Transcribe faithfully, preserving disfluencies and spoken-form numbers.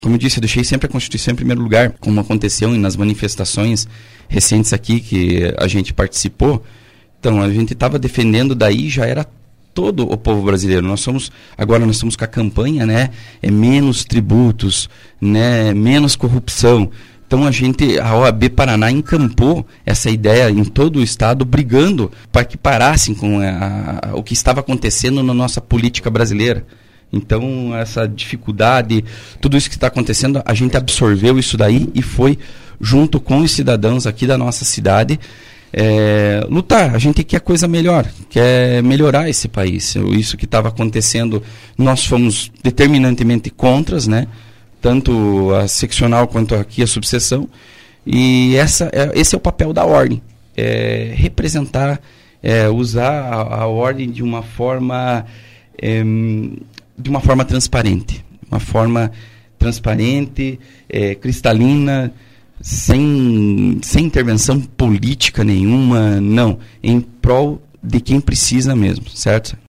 Como eu disse, eu deixei sempre a Constituição em primeiro lugar, como aconteceu nas manifestações recentes aqui que a gente participou. Então, a gente estava defendendo daí, já era todo o povo brasileiro. Nós somos, agora nós estamos com a campanha, né, é menos tributos, né, menos corrupção. Então a gente, a O A B Paraná encampou essa ideia em todo o estado, brigando para que parassem com a, a, o que estava acontecendo na nossa política brasileira. Então, essa dificuldade, tudo isso que está acontecendo, a gente absorveu isso daí e foi, junto com os cidadãos aqui da nossa cidade, é, lutar. A gente quer coisa melhor, quer melhorar esse país. Isso que estava acontecendo, nós fomos determinantemente contras, né? Tanto a seccional quanto aqui a subseção. E essa, é, esse é o papel da ordem, é, representar, é, usar a, a ordem de uma forma... É, de uma forma transparente, uma forma transparente, é, cristalina, sem, sem intervenção política nenhuma, não, em prol de quem precisa mesmo, certo?